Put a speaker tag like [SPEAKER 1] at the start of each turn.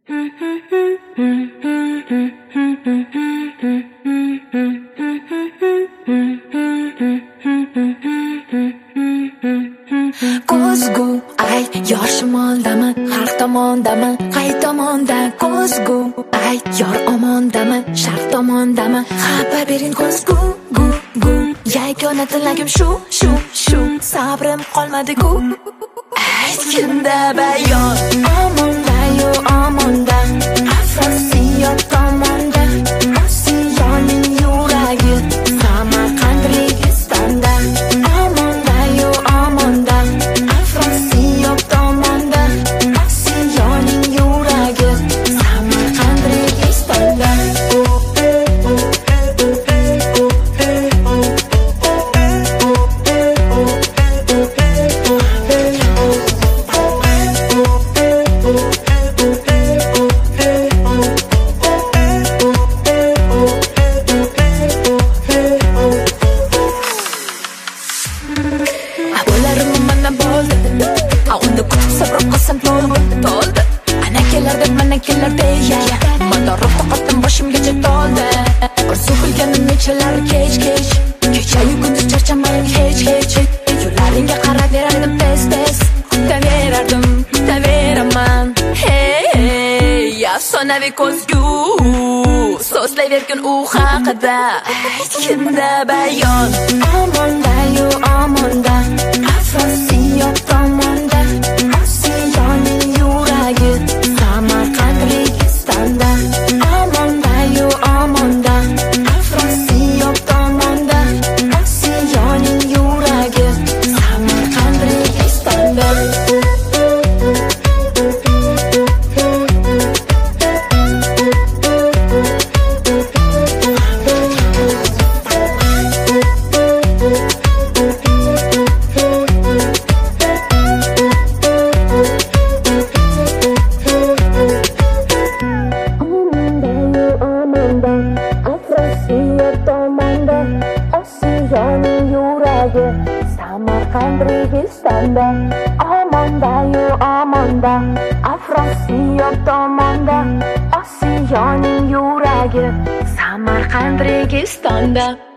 [SPEAKER 1] Ko'zgu ay yor shimoldami, har tomondami, qay tomonda? Ko'zgu ay yor omondami, sharq tomondami? Xabar bering ko'zgu yagona tilagim shu sabrim qolmadi-ku. Aytganda bayon omonda-yu omonda, Afrosiyot tomonda, Osiyoning yuragi Samarqand Registonda. Omonda-yu omonda, Afrosiyot tomonda, Osiyoning yuragi Samarqand Registonda. Unda kuchib sabr qilsam to'ldi. Ana kelarda mana kelarda ya. Madorroqda qotdim boshimgacha to'ldi. Orzu qilganim nechalar kech. Kecha-yu kunduz charchamayim hech. Yo'llaringga qarab berardim tez. Kutaveraman. Hey, afsonaviy ko'zgu so'zlayvergin u haqida. Aytganda bayon omonda-yu omonda, Afrosiyot tomonda, Osiyoning yuragi Samarqand Registonda. Omonda-yu omonda, Afrosiyot tomonda, Osiyoning yuragi Samarqand Registonda. Afrosiyot tomonda, Osiyoning yuragi Samarqand Registonda. Omonda-yu omonda, Afrosiyot tomonda, Osiyoning yuragi Samarqand Registonda.